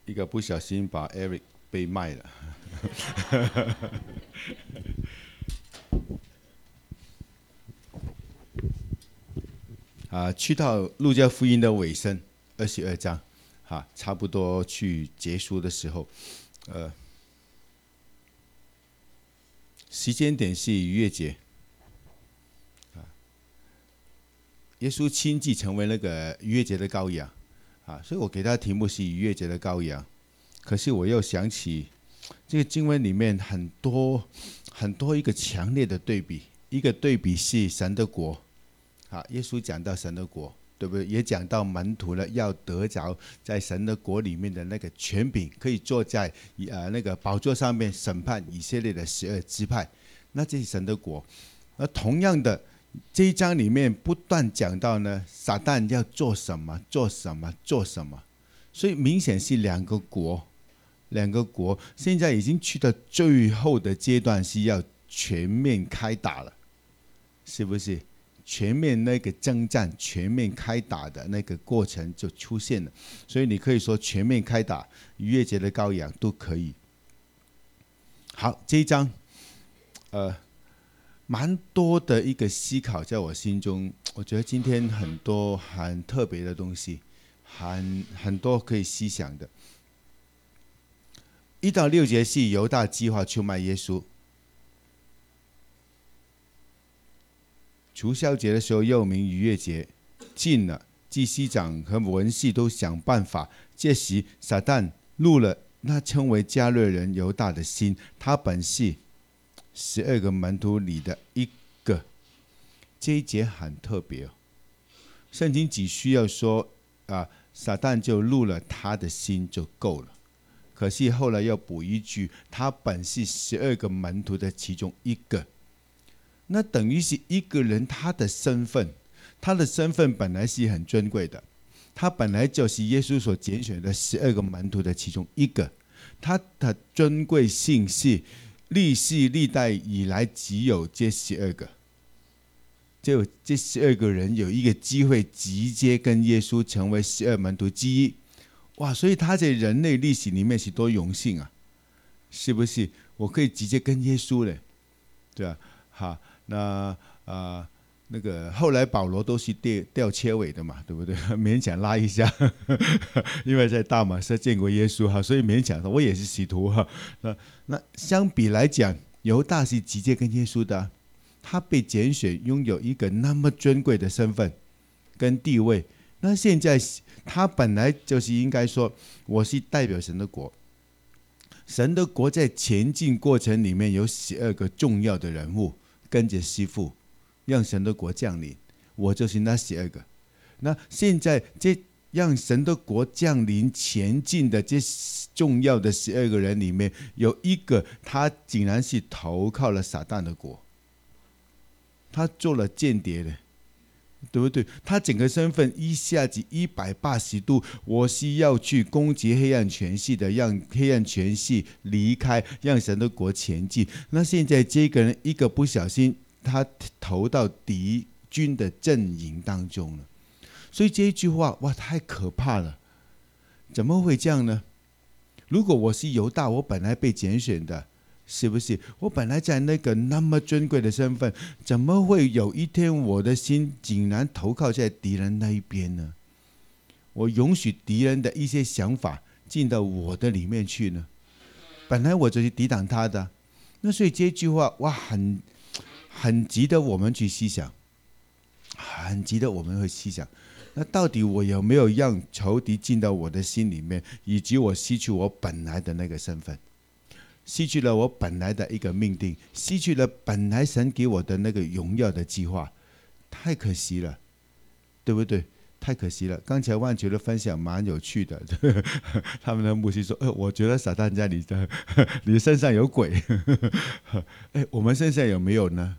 一个不小心把 Eric 被卖了。去到路加福音的尾声22章，差不多去结束的时候，时间点是逾越节，耶稣亲自成为那个逾越节的羔羊，所以我给他的题目是逾越节的羔羊。可是我又想起这个经文里面很多一个强烈的对比，一个对比是神的国，耶稣讲到神的国，对不对？也讲到门徒呢要得着在神的国里面的那个权柄，可以坐在那个宝座上面审判以色列的12支派，那这是神的国。那同样的，这一章里面不断讲到呢，撒旦要做什么，做什么，做什么，所以明显是两个国，现在已经去到最后的阶段，是要全面开打了，是不是？全面那个征战，全面开打的那个过程就出现了，所以你可以说全面开打，逾越节的羔羊都可以。好，这一章，蛮多的一个思考在我心中，我觉得今天很多很特别的东西，很多可以思想的。1到6节是犹大计划出卖耶稣。除酵节的时候又名逾越节，近了，祭司长和文士都想办法。这时撒旦入了那称为加略人犹大的心，他本是12个门徒里的一个。这一节很特别，圣经只需要说撒旦就入了他的心就够了。可是后来要补一句，他本是12个门徒的其中一个。那等于是一个人他的身份本来是很尊贵的，他本来就是耶稣所拣选的12个门徒的其中一个，他的尊贵性是历世历代以来只有这12个，就这12个人有一个机会直接跟耶稣成为12门徒之一。哇，所以他在人类历史里面是多荣幸啊，是不是？我可以直接跟耶稣嘞，对啊，好。那那个后来保罗都是吊车尾的嘛，对不对？勉强拉一下，因为在大马士见过耶稣哈，所以勉强我也是使徒哈。那相比来讲，犹大是直接跟耶稣的，他被拣选，拥有一个那么尊贵的身份跟地位。那现在他本来就是应该说，我是代表神的国。神的国在前进过程里面有12个重要的人物。跟着师父，让神的国降临，我就是那12个。那现在这让神的国降临前进的这重要的12个人里面，有一个他竟然是投靠了撒旦的国，他做了间谍的，对不对？他整个身份一下子180度，我是要去攻击黑暗权势的，让黑暗权势离开，让神的国前进。那现在这个人一个不小心，他投到敌军的阵营当中了。所以这一句话，哇，太可怕了！怎么会这样呢？如果我是犹大，我本来被拣选的，是不是？我本来在那个那么尊贵的身份，怎么会有一天我的心竟然投靠在敌人那一边呢？我容许敌人的一些想法进到我的里面去呢？本来我就是抵挡他的。那所以这句话，哇，很值得我们去思想，很值得我们会思想。那到底我有没有让仇敌进到我的心里面，以及我失去我本来的那个身份，失去了我本来的一个命定，失去了本来神给我的那个荣耀的计划，太可惜了，对不对？太可惜了。刚才万球的分享蛮有趣的，他们的牧师说：“我觉得撒旦在你身上有鬼。”我们身上有没有呢？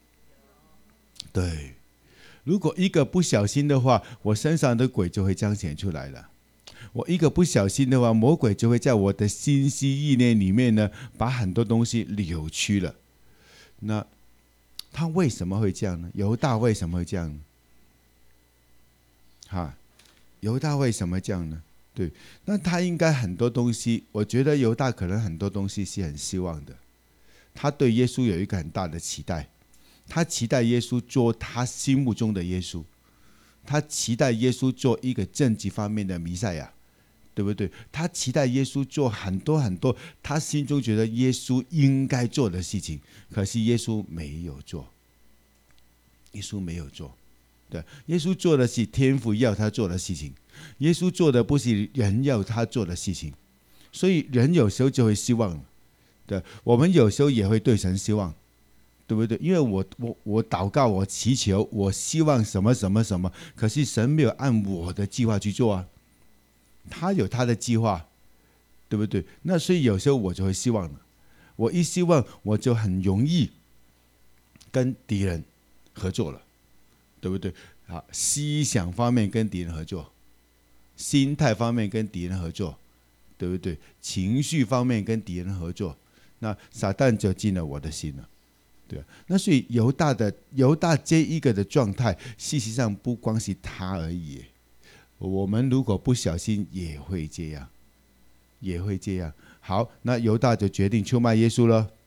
对。如果一个不小心的话，我身上的鬼就会彰显出来了。我一个不小心的话，魔鬼就会在我的心思意念里面呢，把很多东西扭曲了。那他为什么会这样呢？犹大为什么会这样呢？犹大为什么这样呢？ 对，那他应该很多东西，我觉得犹大可能很多东西是很希望的。他对耶稣有一个很大的期待，他期待耶稣做他心目中的耶稣，他期待耶稣做一个政治方面的弥赛亚，对不对？他期待耶稣做很多很多他心中觉得耶稣应该做的事情，可是耶稣没有做，耶稣没有做。对，耶稣做的是天父要他做的事情，耶稣做的不是人要他做的事情，所以人有时候就会希望，对，我们有时候也会对神希望，对不对？因为我祷告，我祈求，我希望什么什么什么，可是神没有按我的计划去做啊，他有他的计划，对不对？那所以有时候我就会希望了，我一希望我就很容易跟敌人合作了，对不对？好，思想方面跟敌人合作，心态方面跟敌人合作，对不对？情绪方面跟敌人合作，那撒旦就进了我的心了，对。那所以犹大这一个的状态，事实上不光是他而已，我们如果不小心也会这样，也会这样。好，那犹大就决定出卖耶稣了。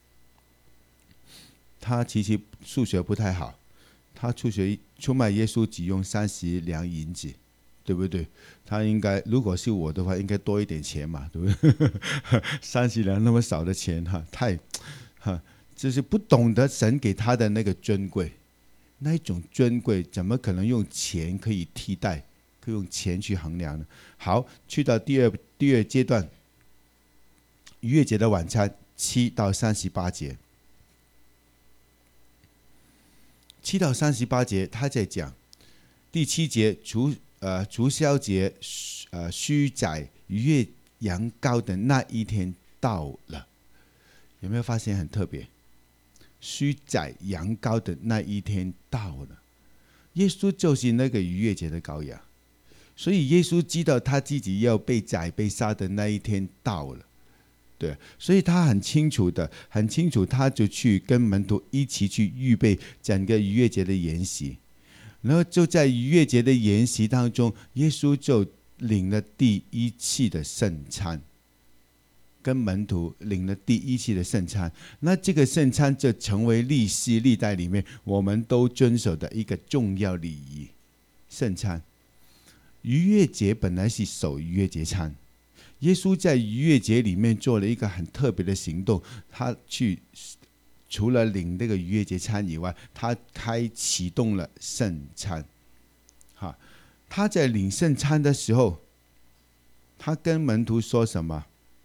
他其实数学不太好，他出卖耶稣只用30两银子，对不对？他应该如果是我的话，应该多一点钱嘛，对不对？30两那么少的钱就是不懂得神给他的那个尊贵，那一种尊贵怎么可能用钱可以替代，可以用钱去衡量呢？好，去到第二阶段，逾越节的晚餐7到38节。7到38节，他在讲第7节除酵节须宰逾越羊羔的那一天到了，有没有发现很特别？须宰羊羔的那一天到了，耶稣就是那个逾越节的羔羊，所以耶稣知道他自己要被宰被杀的那一天到了，对，所以他很清楚，他就去跟门徒一起去预备整个逾越节的筵席，然后就在逾越节的筵席当中，耶稣就领了第一次的圣餐，跟门徒领了第一次的圣餐。那这个圣餐就成为历世历代里面我们都遵守的一个重要礼仪。圣餐，逾越节本来是守逾越节餐，耶稣在逾越节里面做了一个很特别的行动，他去除了领这个逾越节餐以外，他启动了圣餐。他在领圣餐的时候，他跟门徒说什么？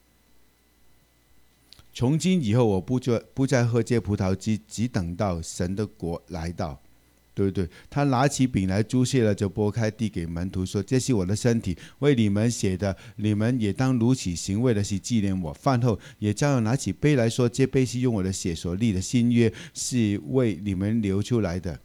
从今以后，我不再喝这葡萄汁，只等到神的国来到，对不对？他拿起饼来祝谢了，就拨开递给门徒说：“这是我的身体，为你们写的，你们也当如此行，为的是纪念我。”饭后也照样拿起杯来说：“这杯是用我的血所立的新约，是为你们流出来的。”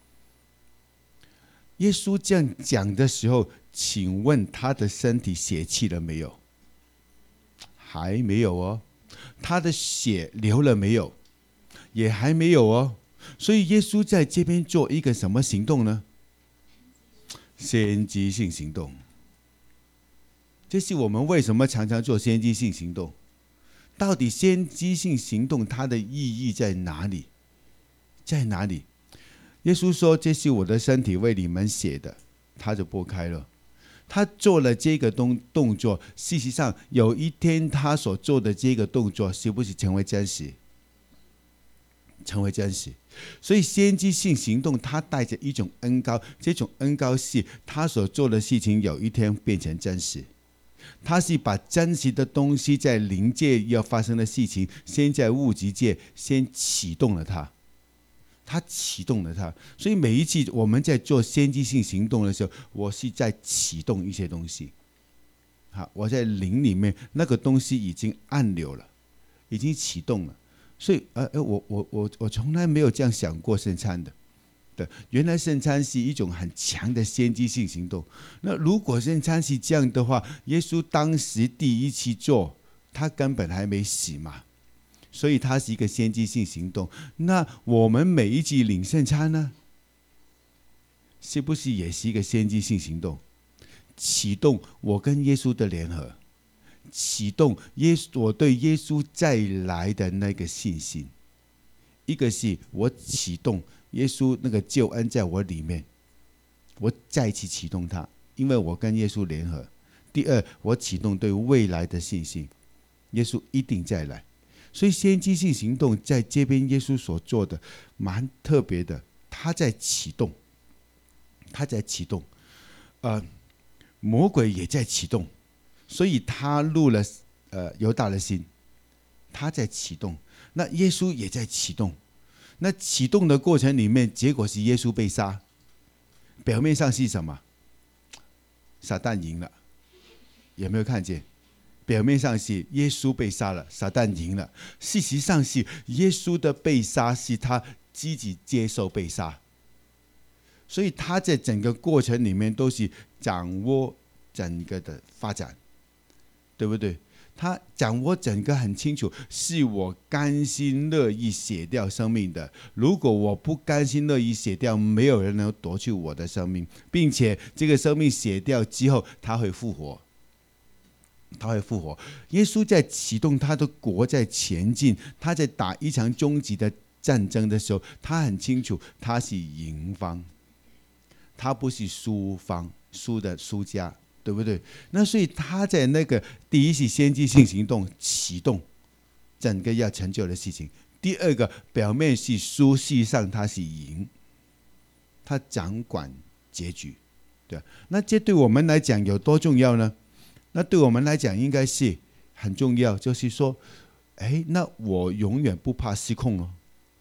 耶稣这样讲的时候，请问他的身体血气了没有？还没有哦。他的血流了没有？也还没有哦。所以耶稣在这边做一个什么行动呢？先知性行动。这是我们为什么常常做先知性行动。到底先知性行动它的意义在哪里？在哪里？耶稣说：“这是我的身体，为你们写的。”他就拨开了。他做了这个动作，事实上有一天他所做的这个动作是不是成为真实？成为真实。所以先知性行动它带着一种恩膏，这种恩膏是他所做的事情有一天变成真实。他是把真实的东西在灵界要发生的事情，先在物质界先启动了它。他启动了它，所以每一次我们在做先知性行动的时候，我是在启动一些东西。我在灵里面那个东西已经按钮了，已经启动了。所以我从来没有这样想过圣餐的。对，原来圣餐是一种很强的先知性行动。那如果圣餐是这样的话，耶稣当时第一次做，他根本还没死嘛。所以它是一个先知性行动。那我们每一次领圣餐呢，是不是也是一个先知性行动？ 启动我跟耶稣的联合，启动我对耶稣再来的那个信心。一个是我启动耶稣那个救恩在我里面，我再一次启动它，因为我跟耶稣联合。第二，我启动对未来的信心，耶稣一定再来。所以先知性行动在这边耶稣所做的蛮特别的，他在启动，魔鬼也在启动，所以他入了犹大的心，他在启动，那耶稣也在启动。那启动的过程里面，结果是耶稣被杀，表面上是什么？撒旦赢了，有没有看见？表面上是耶稣被杀了，撒旦赢了。事实上是耶稣的被杀是他积极接受被杀，所以他在整个过程里面都是掌握整个的发展，对不对？他掌握整个很清楚，是我甘心乐意写掉生命的。如果我不甘心乐意写掉，没有人能夺去我的生命，并且这个生命写掉之后，他会复活。耶稣在启动他的国在前进，他在打一场终极的战争的时候，他很清楚他是赢方，他不是输方，输家，对不对？那所以他在那个第一是先知性行动启动整个要成就的事情，第二个表面是输，事实上他是赢，他掌管结局，对。那这对我们来讲有多重要呢？那对我们来讲应该是很重要，就是说，那我永远不怕失控哦。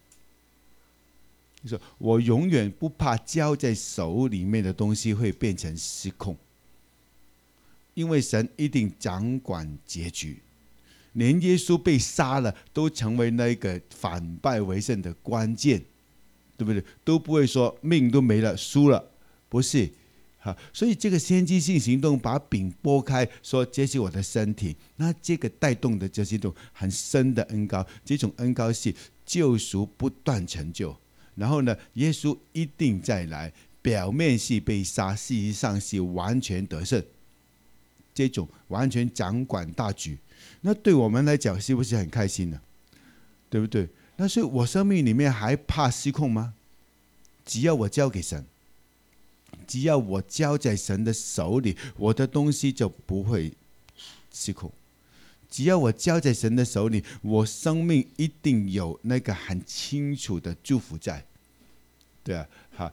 就是我永远不怕交在手里面的东西会变成失控，因为神一定掌管结局。连耶稣被杀了，都成为那个反败为胜的关键，对不对？都不会说命都没了，输了，不是。所以这个先知性行动把饼拨开，说这是我的身体，那这个带动的就是一种很深的恩膏，这种恩膏是救赎不断成就。然后呢，耶稣一定再来，表面是被杀，事实上是完全得胜，这种完全掌管大局。那对我们来讲是不是很开心呢？对不对？那所以我生命里面还怕失控吗？只要我交给神，只要我交在神的手里，我的东西就不会失控。只要我交在神的手里，我生命一定有那个很清楚的祝福在。对啊，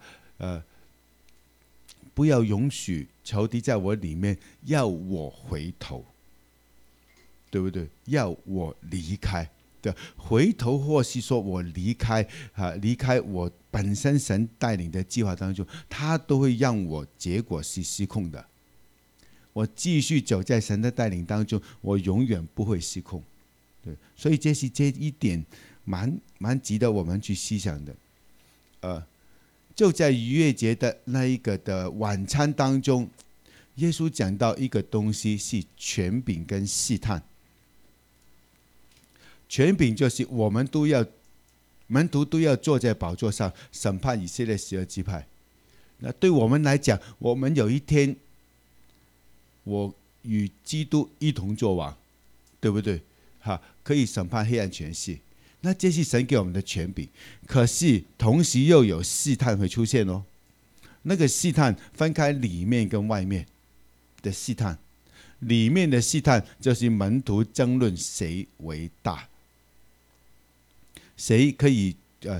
不要容许仇敌在我里面要我回头，对不对？要我离开，对，回头或是说我离开我本身神带领的计划当中，他都会让我结果是失控的。我继续走在神的带领当中，我永远不会失控。对，所以这一点蛮值得我们去思想的。就在逾越节的那一个的晚餐当中，耶稣讲到一个东西是权柄跟试探。权柄就是门徒都要坐在宝座上审判以色列12支派。那对我们来讲，我们有一天我与基督一同作王，对不对？可以审判黑暗权势，那这是神给我们的权柄。可是同时又有试探会出现哦。那个试探分开里面跟外面的试探，里面的试探就是门徒争论谁为大，谁可以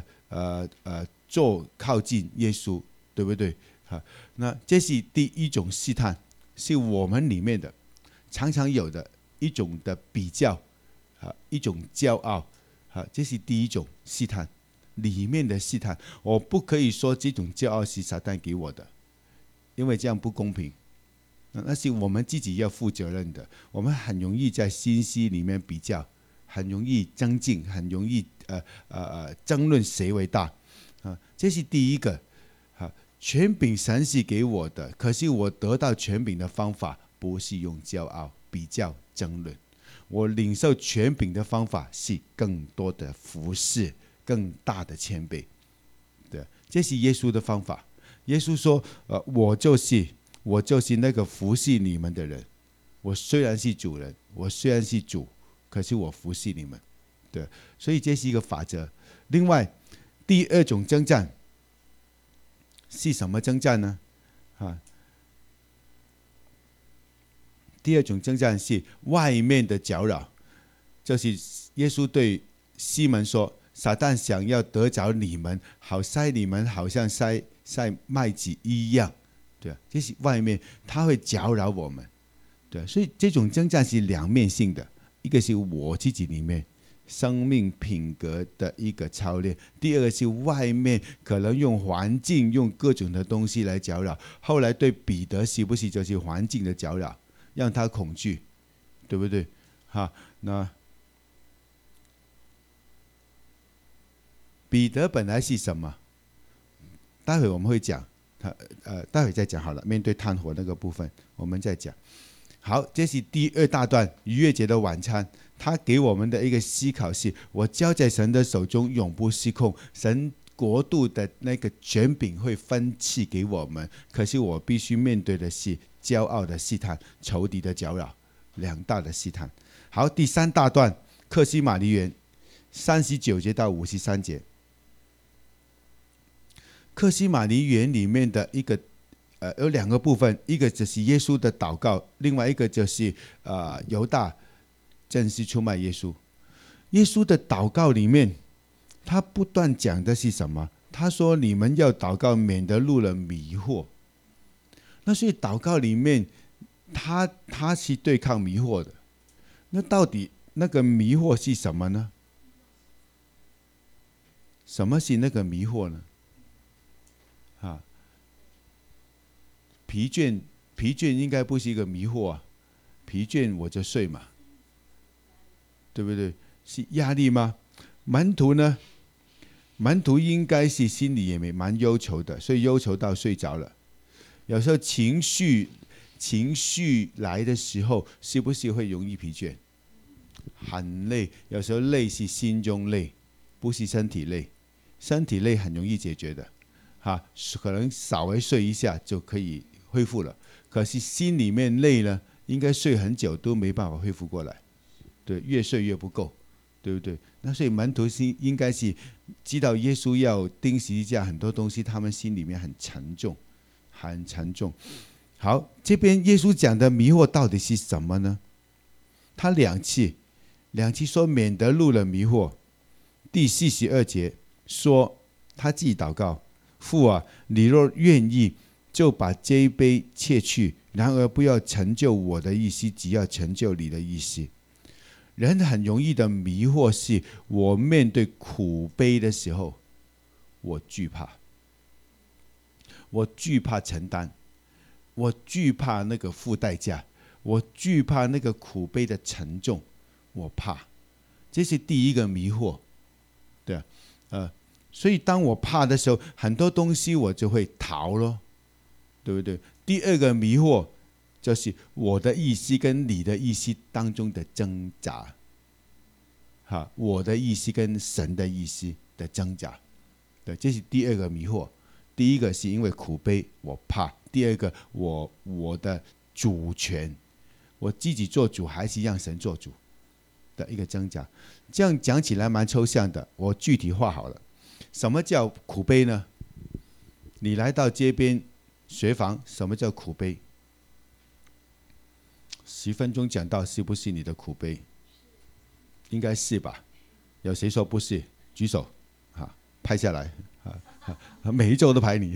做靠近耶稣，对不对？那这是第一种试探，是我们里面的常常有的一种的比较，一种骄傲，这是第一种试探，里面的试探。我不可以说这种骄傲是撒旦给我的，因为这样不公平，那是我们自己要负责任的。我们很容易在信息里面比较，很容易争竞，很容易争论谁为大，这是第一个。权柄神是给我的，可是我得到权柄的方法不是用骄傲、比较、争论。我领受权柄的方法是更多的服侍，更大的谦卑。对，这是耶稣的方法。耶稣说，我就是我就是那个服侍你们的人。我虽然是主人，我虽然是主，可是我服侍你们。对，所以这是一个法则。另外，第二种征战是什么征战呢？第二种征战是外面的搅扰，就是耶稣对西门说：“撒旦想要得着你们，好筛你们，好像筛麦子一样。”对，这是外面，他会搅扰我们。对，所以这种征战是两面性的，一个是我自己里面生命品格的一个操练，第二个是外面可能用环境用各种的东西来搅扰。后来对彼得是不是就是环境的搅扰，让他恐惧，对不对？那彼得本来是什么？待会我们会讲，待会再讲好了。面对炭火那个部分，我们再讲。好，这是第二大段逾越节的晚餐。他给我们的一个思考是：我交在神的手中，永不失控。神国度的那个权柄会分赐给我们，可是我必须面对的是骄傲的试探、仇敌的搅扰，两大的试探。好，第三大段客西马尼园39节到53节。客西马尼园里面的一个有两个部分，一个就是耶稣的祷告，另外一个就是犹大正式出卖耶稣。耶稣的祷告里面，他不断讲的是什么？他说：“你们要祷告，免得入了迷惑。”那所以祷告里面，他是对抗迷惑的。那到底那个迷惑是什么呢？什么是那个迷惑呢？疲倦应该不是一个迷惑啊，疲倦我就睡嘛，对不对？是压力吗？门徒呢？门徒应该是心里也蛮忧愁的，所以忧愁到睡着了。有时候情绪来的时候，是不是会容易疲倦？很累，有时候累是心中累，不是身体累。身体累很容易解决的，可能稍微睡一下就可以恢复了。可是心里面累呢，应该睡很久都没办法恢复过来，对，越睡越不够，对不对？那所以门徒应该是知道耶稣要钉十字架，很多东西他们心里面很沉重，很沉重。好，这边耶稣讲的迷惑到底是什么呢？他两次说免得入了迷惑。第42节说他自己祷告：父啊，你若愿意，就把这一杯切去，然而不要成就我的意思，只要成就你的意思。人很容易的迷惑是，我面对苦悲的时候，我惧怕承担，我惧怕那个付代价，我惧怕那个苦悲的沉重，我怕。这是第一个迷惑，对所以当我怕的时候，很多东西我就会逃咯，对不对？第二个迷惑就是我的意思跟你的意思当中的挣扎，我的意思跟神的意思的挣扎，对，这是第二个迷惑。第一个是因为苦悲我怕，第二个我的主权，我自己做主还是让神做主的一个挣扎。这样讲起来蛮抽象的，我具体化好了。什么叫苦悲呢？你来到街边学房，什么叫苦悲？10分钟讲到是不是你的苦悲？应该是吧？有谁说不是？举手，拍下来，每一周都拍你。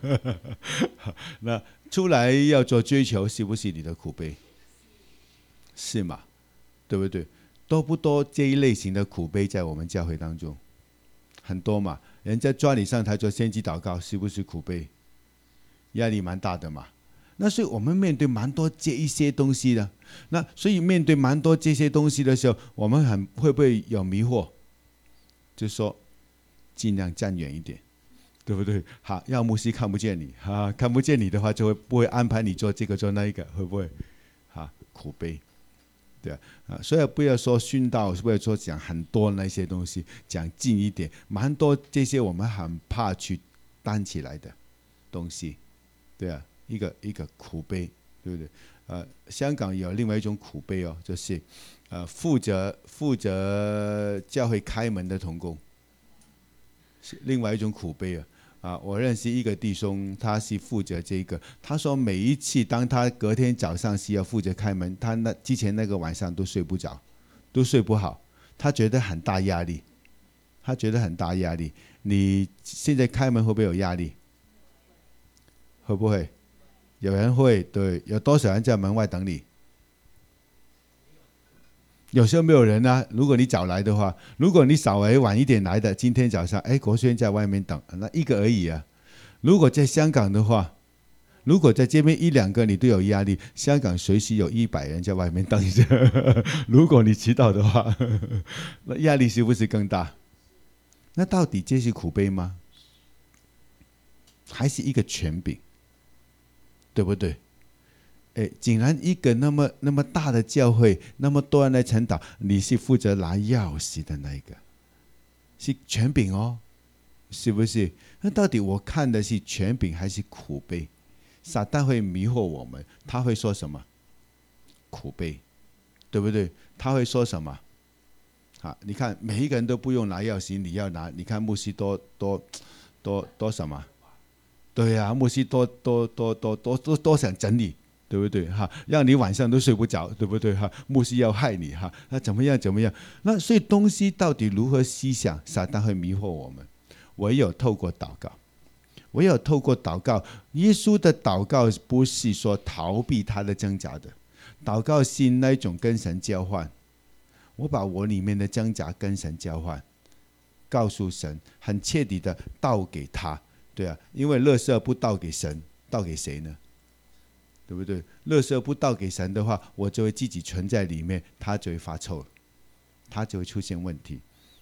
那出来要做追求，是不是你的苦悲？是嘛？对不对？多不多这一类型的苦悲在我们教会当中？很多嘛，人家抓你上台做先知祷告，是不是苦悲？压力蛮大的嘛。那所以我们面对蛮多这一些东西的，那所以面对蛮多这些东西的时候，我们会不会有迷惑？就说尽量站远一点，对不对？好，要牧师看不见你，看不见你的话，就会不会安排你做这个做那一个，会不会？苦悲。对所以不要说殉道，不要说讲很多那些东西，讲近一点，多这些我们很怕去担起来的东西，对一个苦悲，对不对？香港有另外一种苦悲哦，就是负责教会开门的同工，是另外一种苦悲我认识一个弟兄，他是负责这个。他说每一次当他隔天早上是要负责开门，他之前那个晚上都睡不着，都睡不好，他觉得很大压力。你现在开门会不会有压力？会不会？有人会，对，有多少人在门外等你？有时候没有人啊，如果你早来的话，如果你稍微晚一点来的，今天早上，国轩在外面等，那一个而已啊。如果在香港的话，如果在这边一两个你都有压力，香港随时有100人在外面等着。如果你迟到的话，那压力是不是更大？那到底这是苦悲吗？还是一个权柄？对不对？竟然一个那么大的教会，那么多人来传导，你是负责拿钥匙的那一个，是权柄哦，是不是？那到底我看的是权柄还是苦悲？撒旦会迷惑我们，他会说什么？苦悲，对不对？他会说什么？你看每一个人都不用拿钥匙，你要拿。你看牧师多什么？对呀，牧师多想整理。对不对让你晚上都睡不着，对不对牧师要害你那怎么样？那所以东西到底如何思想，撒旦会迷惑我们。唯有透过祷告。耶稣的祷告不是说逃避他的挣扎的，祷告是那种跟神交换。我把我里面的挣扎跟神交换，告诉神，很彻底的倒给他。对啊，因为垃圾不倒给神，倒给谁呢？对不对？垃圾不倒给神的话，我就会自己存在里面，它就会发臭了，它就会出现问题。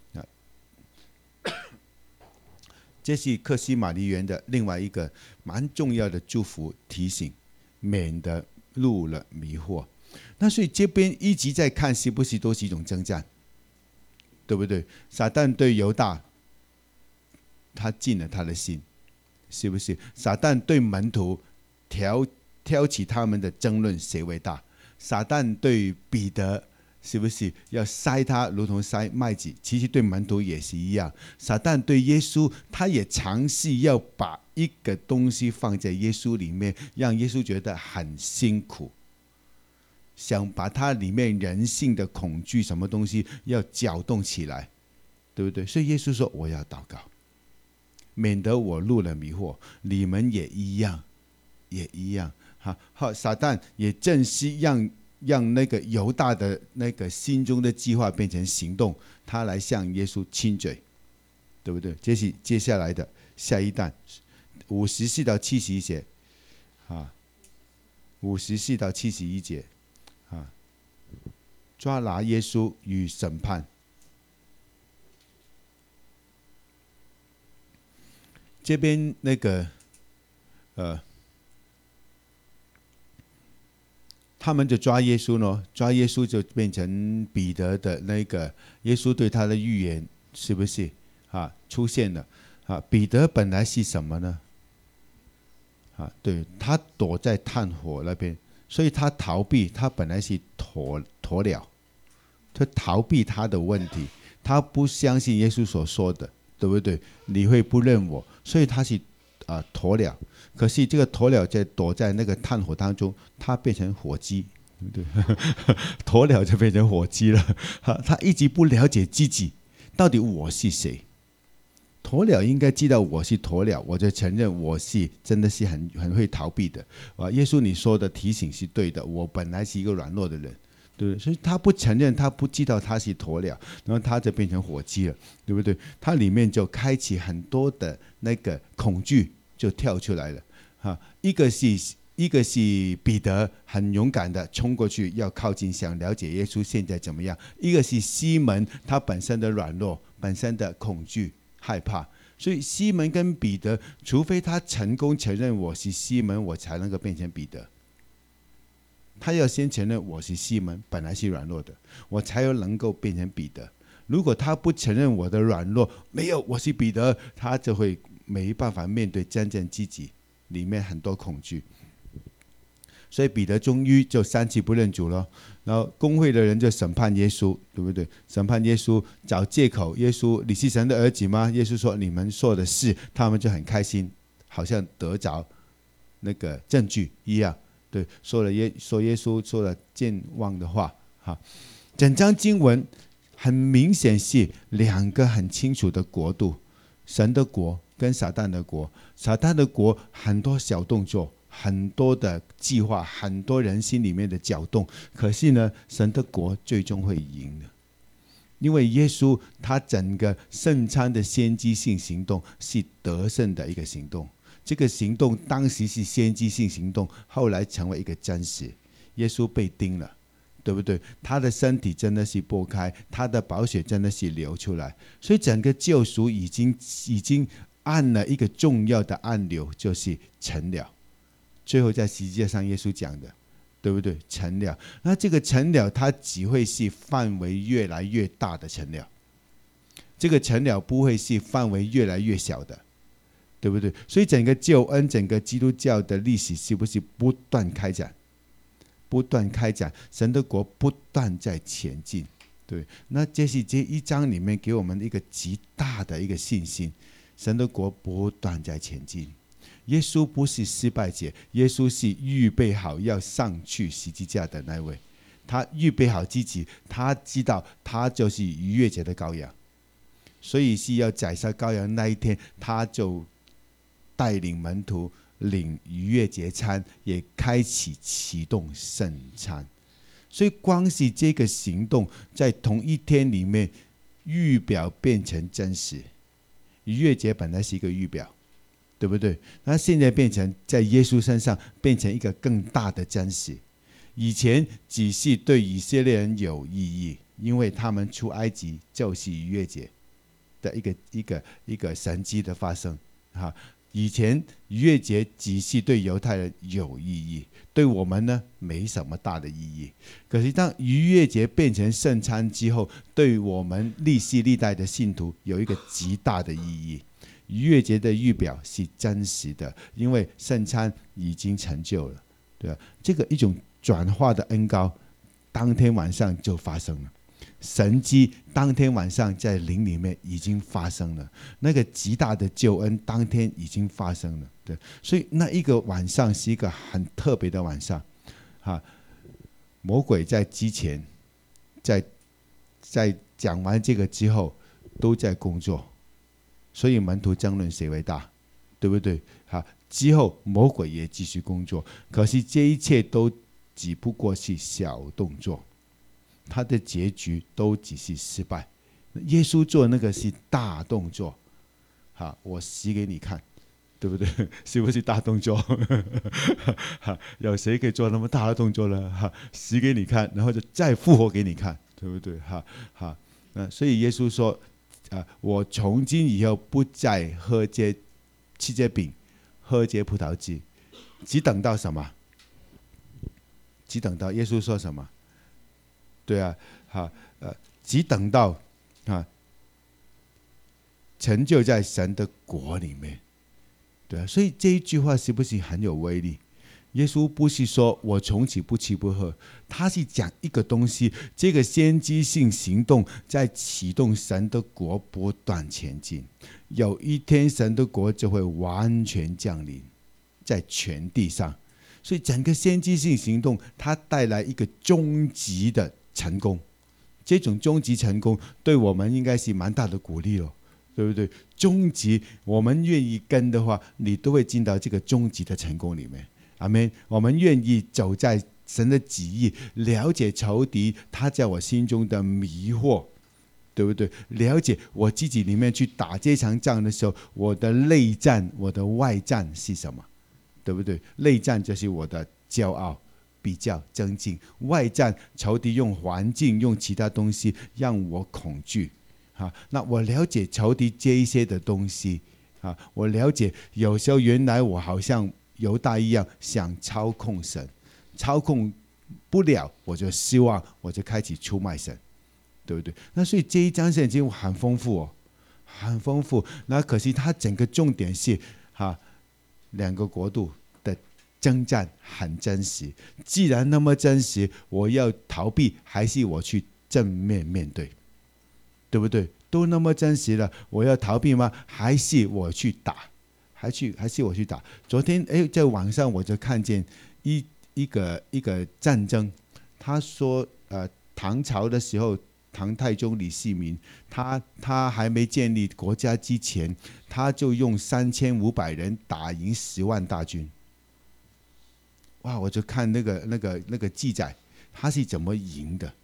这是克西玛尼园的另外一个蛮重要的祝福提醒，免得入了迷惑。那所以这边一直在看，是不是都是一种征战？对不对？撒旦对犹大，他进了他的心，是不是？撒旦对门徒挑起他们的争论，谁为大？撒旦对彼得，是不是要塞他如同塞麦子？其实对门徒也是一样。撒旦对耶稣，他也尝试要把一个东西放在耶稣里面，让耶稣觉得很辛苦，想把他里面人性的恐惧什么东西要搅动起来，对不对？所以耶稣说，我要祷告，免得我入了迷惑。你们也一样。撒旦也正是让那个犹大的那个心中的计划变成行动，他来向耶稣亲嘴，对不对？这是接下来的下一段，54到71节54到71节抓拿耶稣与审判。这边那个他们就抓耶稣呢，抓耶稣就变成彼得的那个耶稣对他的预言，是不是出现了彼得本来是什么呢？对，他躲在炭火那边，所以他逃避，他本来是鸵鸟，他逃避他的问题，他不相信耶稣所说的，对不对？你会不认我，所以他是鸵鸟。可是这个鸵鸟在躲在那个炭火当中，它变成火鸡，对不对？鸵鸟就变成火鸡了。他一直不了解自己到底我是谁。鸵鸟应该知道我是鸵鸟，我就承认我是真的是很会逃避的。耶稣你说的提醒是对的，我本来是一个软弱的人，对不对？所以他不承认，他不知道他是鸵鸟，然后他就变成火鸡了，对不对？他里面就开启很多的那个恐惧就跳出来了。一个是彼得很勇敢的冲过去要靠近，想了解耶稣现在怎么样。一个是西门，他本身的软弱，本身的恐惧害怕。所以西门跟彼得，除非他成功承认我是西门，我才能够变成彼得。他要先承认我是西门，本来是软弱的，我才有能够变成彼得。如果他不承认我的软弱，没有我是彼得，他就会没办法面对真正自己里面很多恐惧。 所以彼得终于就3次不认主了。然后公会的人就审判耶稣，对不对？审判耶稣，找借口。耶稣，你是神的儿子吗？耶稣说你们说的是，他们就很开心，好像得着那个证据一样。对，说耶稣说了健忘的话。整章经文很明显是2个很清楚的国度，神的国跟撒旦的国。撒旦的国很多小动作，很多的计划，很多人心里面的搅动，可是呢，神的国最终会赢的。因为耶稣他整个圣餐的先知性行动是得胜的一个行动，这个行动当时是先知性行动，后来成为一个真实。耶稣被钉了，对不对？他的身体真的是剥开，他的宝血真的是流出来，所以整个救赎已经按了一个重要的按钮，就是成了。最后在十字架上耶稣讲的，对不对？成了。那这个成了它只会是范围越来越大的成了，这个成了不会是范围越来越小的，对不对？所以整个救恩，整个基督教的历史是不是不断开展，不断开展，神的国不断在前进。对，那这是这1章里面给我们一个极大的一个信心，神的国不断在前进。耶稣不是失败者，耶稣是预备好要上去十字架的那位。他预备好自己，他知道他就是逾越节的羔羊，所以是要宰杀羔羊那一天，他就带领门徒领逾越节餐，也开启启动圣餐。所以光是这个行动在同一天里面，预表变成真实。逾越节本来是一个预表，对不对？那现在变成在耶稣身上变成一个更大的真实。以前只是对以色列人有意义，因为他们出埃及就是逾越节的一个神迹的发生。以前逾越节只是对犹太人有意义，对我们呢没什么大的意义。可是当逾越节变成圣餐之后，对我们历世历代的信徒有一个极大的意义。逾越节的预表是真实的，因为圣餐已经成就了，对吧？这个一种转化的恩膏，当天晚上就发生了。神迹当天晚上在灵里面已经发生了，那个极大的救恩当天已经发生了。对，所以那一个晚上是一个很特别的晚上。魔鬼在之前，在讲完这个之后，都在工作。所以门徒争论谁为大，对不对？之后魔鬼也继续工作，可是这一切都只不过是小动作，他的结局都只是失败。耶稣做那个是大动作，我死给你看，对不对？是不是大动作？有谁可以做那么大的动作呢？死给你看，然后就再复活给你看，对不对？所以耶稣说，我从今以后不再吃这饼，喝这葡萄汁，只等到什么？只等到耶稣说什么？对啊，只等到成就在神的国里面。对啊，所以这一句话是不是很有威力？耶稣不是说我从此不吃不喝，他是讲一个东西，这个先知性行动在启动神的国不断前进，有一天神的国就会完全降临在全地上。所以整个先知性行动它带来一个终极的成功，这种终极成功对我们应该是蛮大的鼓励了，对不对？终极我们愿意跟的话，你都会进到这个终极的成功里面。阿们。我们愿意走在神的旨意，了解仇敌他在我心中的迷惑，对不对？了解我自己里面去打这场仗的时候，我的内战我的外战是什么，对不对？内战就是我的骄傲比较增进，外战仇敌用环境用其他东西让我恐惧。那我了解仇敌这一些的东西，我了解有时候原来我好像犹大一样想操控神，操控不了我就失望，我就开始出卖神，对不对？那所以这一章圣经很丰富哦，很丰富。那可是它整个重点是2个国度的征战，很珍惜。既然那么珍惜，我要逃避还是我去正面面对？对不对？都那么珍惜了，我要逃避吗？还是我去打？还是我去打？昨天在网上我就看见一个战争，他说唐朝的时候，唐太宗李世民，他还没建立国家之前，他就用3500人打赢10万大军。哇！我就看那个记载，他是怎么赢的？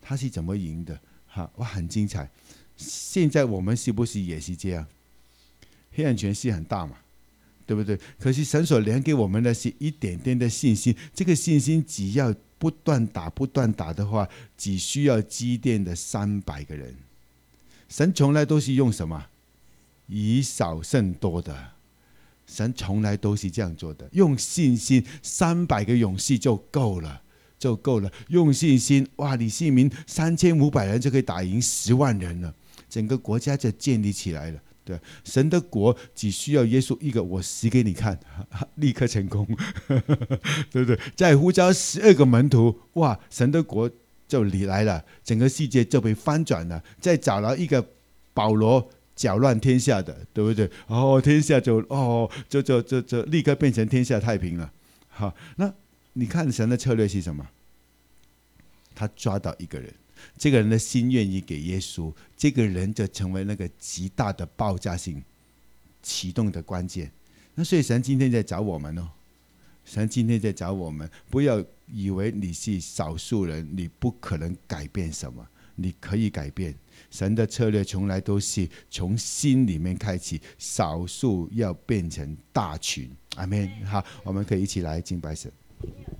哇，很精彩。现在我们是不是也是这样？黑暗权势很大嘛，对不对？可是神所量给我们的是一点点的信心，这个信心只要不断打的话，只需要基甸的300个人。神从来都是用什么？以少胜多的。神从来都是这样做的，用信心300个勇士就够了。用信心，哇！李世民3500人就可以打赢10万人了，整个国家就建立起来了。对，神的国只需要耶稣一个，我死给你看，立刻成功，对不对？再呼召12个门徒，哇！神的国就来了，整个世界就被翻转了。再找了一个保罗，搅乱天下的，对不对？天下就立刻变成天下太平了。好，那你看神的策略是什么？他抓到一个人，这个人的心愿意给耶稣，这个人就成为那个极大的爆炸性启动的关键。那所以神今天在找我们神今天在找我们，不要以为你是少数人，你不可能改变什么，你可以改变。神的策略从来都是从心里面开启，少数要变成大群。阿们。好，我们可以一起来敬拜神。